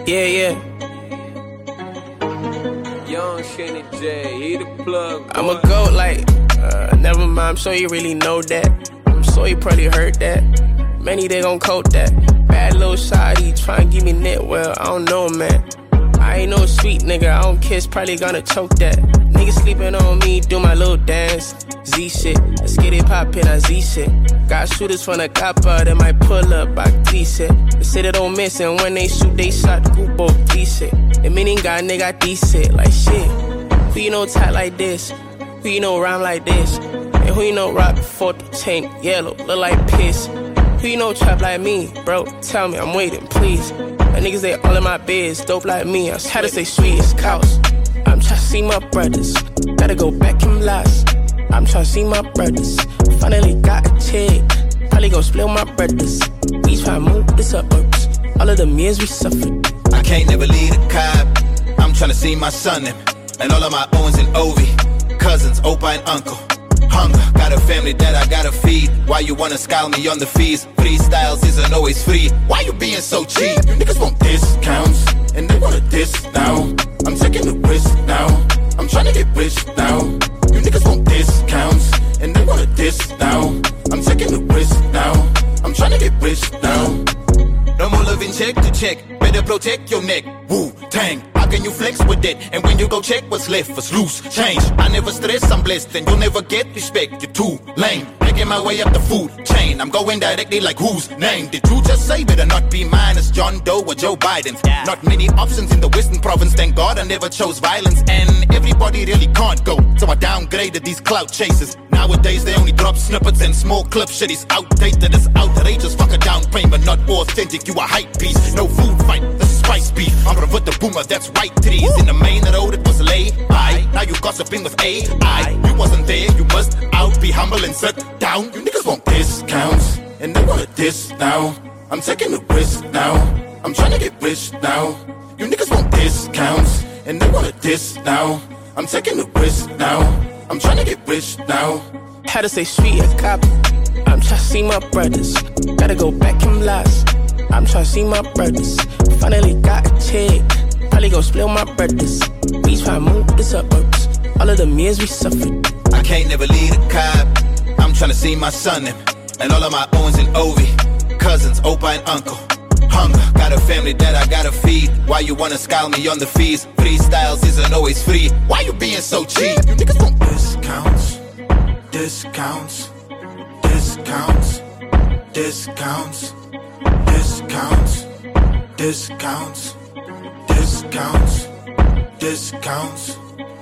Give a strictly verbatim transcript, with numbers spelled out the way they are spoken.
Yeah, yeah. Young Shanny J, he the plug. I'm a goat like, uh, never mind, I'm sure you really know that. I'm sure you probably heard that. Many they gon' coat that. Bad little shawty, tryna give me knit, well, I don't know, man. I ain't no sweet nigga, I don't kiss, probably gonna choke that. Niggas sleeping on me, do my little dance. Z shit, let's get it poppin', I Z shit. Got shooters from the copper that might pull up, I T shit. They say they don't miss, and when they shoot, they shot Goobo D shit. The meaning got nigga D shit, like shit. Who you know tight like this? Who you know rhyme like this? And who you know rock before the tank, yellow, look like piss? Who you know trap like me, bro? Tell me, I'm waiting, please. The niggas, they all in my biz, dope like me. I had to say sweet as cows. I'm tryna see my brothers, gotta go back and last. I'm tryna see my brothers, finally got a chick. Probably gon' split my brothers. We tryna move the suburbs, all of the years we suffered. I can't never leave a cab. I'm tryna see my son them, and all of my Owens and Ovi, cousins, Opa and Uncle. Hunger, got a family that I gotta feed. Why you wanna scale me on the fees? Freestyles isn't always free. Why you being so cheap? You niggas want discounts, and they wanna diss now. I'm taking the risk now. I'm tryna get rich now. You niggas want discounts, and they wanna diss now. I'm taking the risk now. I'm tryna get rich now. No more living check to check. Better protect your neck. Wu-Tang. How can you flex with it? And when you go check what's left, what's loose, change. I never stress, I'm blessed, and you'll never get respect. You're too lame. Making my way up the food chain. I'm going directly like whose name? Did you just say better not be mine as John Doe or Joe Biden? Yeah. Not many options in the Western province. Thank God I never chose violence. And everybody really can't go. So I downgraded these clout chasers. Nowadays they only drop snippets and small clips. Shit is outdated, it's outrageous. Fuck a down payment, not authentic. You a hype piece, no food fight. This is spice beef. I'm gonna put the boomer, that's right trees. In the main road it was lay. I now you gossiping with A I. You wasn't there, you must out. Be humble and sit down. You niggas want discounts, and they wanna diss now. I'm taking the risk now. I'm trying to get rich now. You niggas want discounts, and they wanna diss now. I'm taking the risk now. I'm trying to get rich now. Had to say sweet as cop. I'm tryna see my brothers, gotta go back and last. I'm tryna see my brothers, finally got a chick. Probably gon' split my brothers. We tryna move the suburbs, all of the years we suffered. I can't never leave a cab. I'm tryna see my son them, and all of my Owens and Ovi, cousins, Opa and Uncle. Hunger, got a family that I gotta feed. Why you wanna scale me on the fees? Freestyles isn't always free. Why you being so cheap? You niggas want discounts, discounts, discounts, discounts, discounts, discounts, discounts, discounts,